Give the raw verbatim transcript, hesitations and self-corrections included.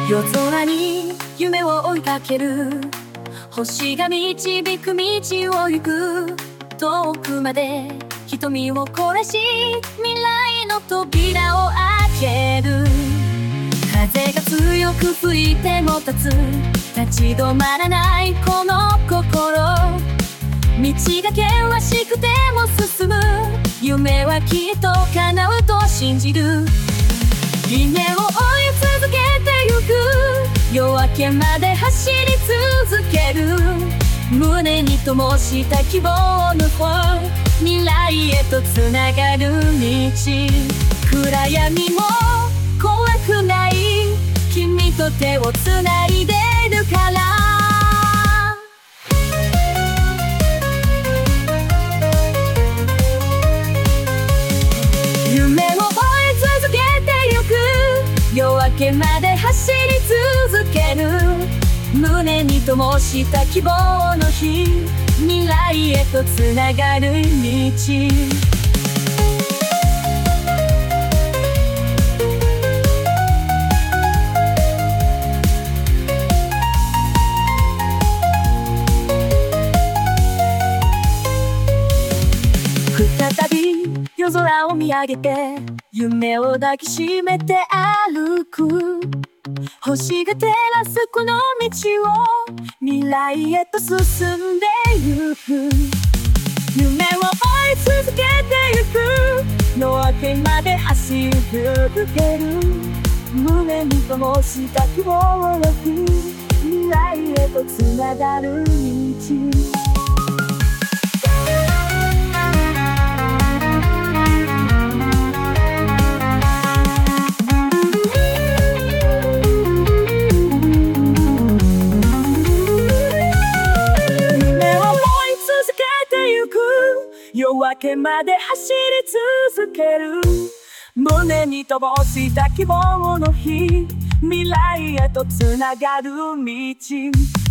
夜空に夢を追いかける星が導く道を行く。遠くまで瞳を凝らし未来の扉を開ける。風が強く吹いても立つ、立ち止まらないこの心。道が険しくても進む、夢はきっと叶うと信じる。夢を追い続けてゆく、夜明けまで走り続ける。胸に灯した希望の方、未来へとつながる道。暗闇も怖くない、君と手をつないでるから。夢を追い続けてゆく、夜明けまで走り続ける。胸に灯した希望の火、未来へとつながる道。再び夜空を見上げて、夢を抱きしめて歩く。星が照らすこの道を未来へと進んでゆく。夢を追い続けてゆく、夜明けまで走り続ける。胸に灯した希望の火、未来へとつながる道。夜明けまで走り続ける。胸に灯した希望の火、未来へとつながる道。